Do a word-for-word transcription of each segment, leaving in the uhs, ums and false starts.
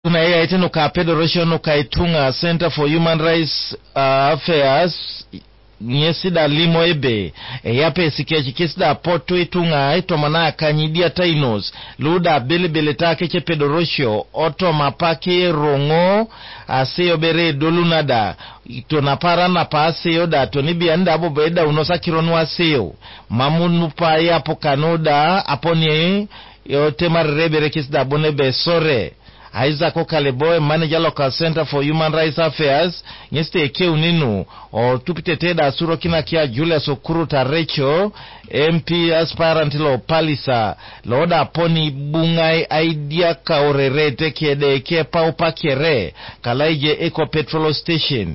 kuna ya iteno ka Pedro Rocio no kaitunga Center for Human Rights uh, Affairs nyesida limo ebe e yape sikechi kisida poto itunga ito mana kanyidia tainos luda bele bele take che Pedro Rocio oto mapaki rongo aseyo bere dolunada ito napara na pa aseyo da tonibi anda abo beda unosa kironu aseyo mamunu pa yapo kanoda aponi yote marrebere kisida bonebe sore Isaac Okaleboy, manager local Center for Human Rights Affairs, nyeste eke uninu, o tupiteteda suro kina kia Julius Okuru Tarecho, M P aspirant lo palisa, loda poni bungai idea kaorerete kiede eke paupa kere, kalaije Eco Petrol Station.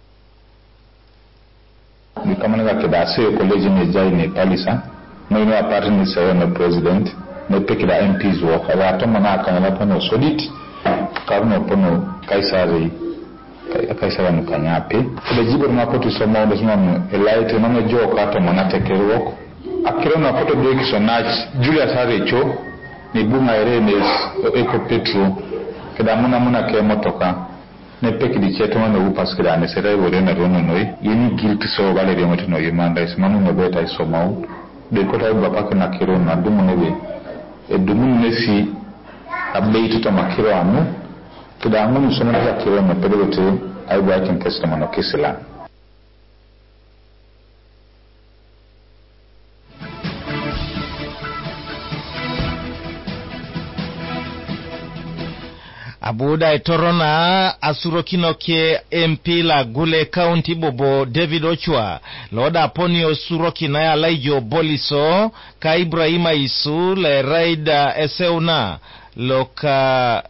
Ni kamanega kedase yo koleji nejai ne palisa, no ino aparte ni sayo no president, no pekida M Ps wo, awa atoma na akanyala pono solid, karuno pono kaisari kaisari no kanyape le jibo na poto so mo desmo elaite no me joka to monate kerwo akiro na poto de kisonach Julius Arecho ni bunga erenes Eco Petro keda muna muna ke motoka ne pekidi cheto no upas keda ne sere wore na rono noi yini guilt so vale de moto no yimanda ismanu no beta so mau de kota baba kana kiro na dumu ne be e dumu ne si abei to makiro amu kida amu so na kiro na pedote ai working testimony kisila Abuda etorona asuro kinoke M P la Gule County Bobo David Ochwa loda poni osuro kinaya laijo boliso ka Ibrahima Isu le raida eseuna loka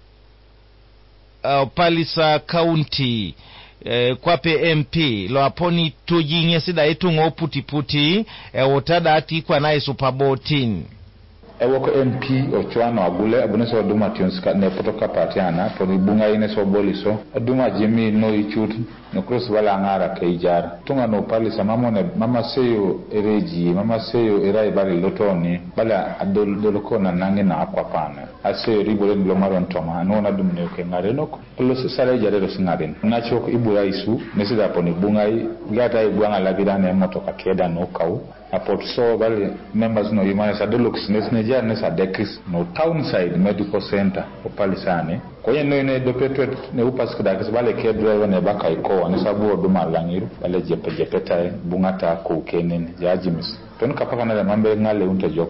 uh, Palisa County eh, kwape M P lo aponi tuji nyesida etu ngoputi puti e wotada ati kwa nae Super Bowl team. Ewoko M P Ochwano Agule abuneso duma tionska ne potoka patiana poni bunga ine so boliso duma jimi no ichut no cross wala ngara keijara tunga no palisa mama ne mama seyo ereji mama seyo erai bali lotoni bala adol doloko na nange na akwapana aseyo ribole lo maron toma no na dum ne ke ngare no kulo sare jare do singaren na choko ibura isu nesida poni bunga i gata i bunga la bidane motoka keda no kau apot so bali members no yimana sa deluxe nesne jar nesa dekris no townside medical center o palisane koye no ne do petwet ne upas kida kes bale ke driver ne baka iko ne sabu do malangiru bale jepe jepe tay bungata ko kenen jajimis ton kapaka na mambe ngale unta jok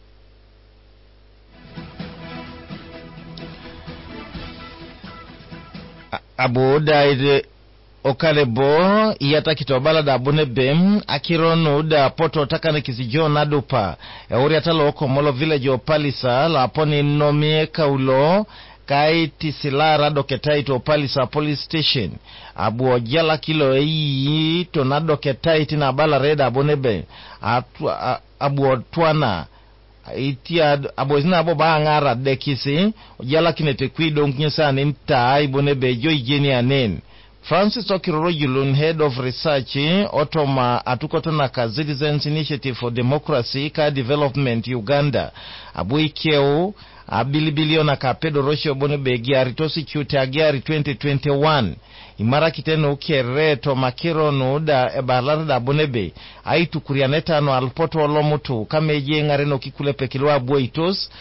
Abuda ide Okalebo iyata kitobala da abune bem akirono da poto takane kisijo nadupa e uri atalo oko molo village o palisa la aponi nomie kaulo kai tisilara doketaito palisa police station abu ojala kilo eyi to na doketaiti na bala reda abune be atu, abu otwana itia abozina abo ba ngara dekisi ojala kinete kwido mkinyesa ni mta aibune be jo ijeni anen Francis Okirorojulun, head of research, Otoma Atukotona Citizens Initiative for Democracy, Ka Development, Uganda. Abuikeo, abilibiliona ka Pedro Rocio Bonebe giari tosi chute agiari twenty twenty-one. Imara kiteno ukere to makiro no da ebalara da Bonebe. Aitu kurianeta no alpoto olomutu. Kame jengare no kikule pekilwa abuitos.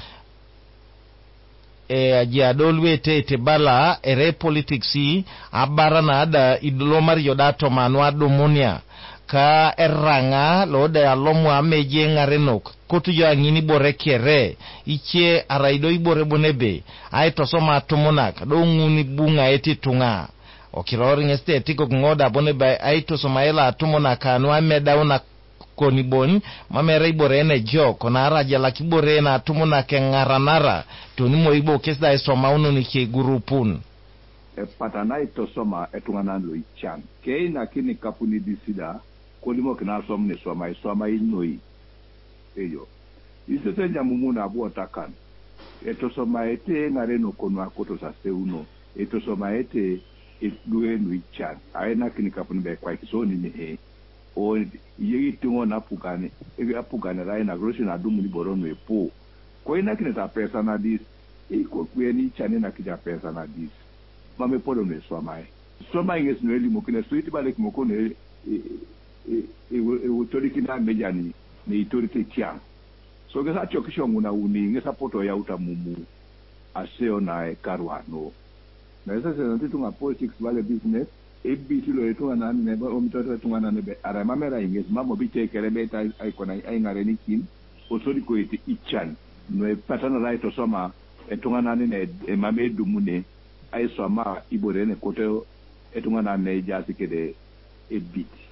E ajiadolwe te te bala ere politiksi abara na ada idolomari yodato manwa domonia ka eranga lode alomu ameje ngarenok kotu yo angini bore kere iche araido ibore bonebe aito soma tomonak do nguni bunga eti tunga okirori ngeste etiko ngoda bonebe aito soma ela atomonaka anwa medauna konibon mamere ibore ene joko na araja la kibore na tumuna ke ngaranara tunimo ibo kesda esoma unu ni ke gurupun e patana ito soma etungana lo ichan ke ina kini kapuni disida kolimo kina somne soma soma inoi eyo ise tenya mumuna abu otakan eto soma ete ngare no kono akoto sa seuno eto soma ete duwe no ichan aena kini kapuni be kwa kisoni ni he o yegi tungo na pukane ege apukane rai na grosi na dumu ni borono epo ko ina kine ta personalist iko kweni chane na kija pesa na dis mame polo ne swama swama inges no eli mokine suiti bale kimoko ne e e e utoriki na mejani ne itoriki tiang so gesa chokisho nguna uni ngesa poto ya utamumu aseo na e karwano na esa se nanti tunga politics bale business e biti lo etu ana ne ba o mitoto tunga na ne ara mamera inges mamo bite kerebeta ai kona ai ngare ni kin o sori ko ite ichan no e patana right to soma e tunga na ne e mame dumune ai soma ibore ne kote e tunga na ne jasi kede e biti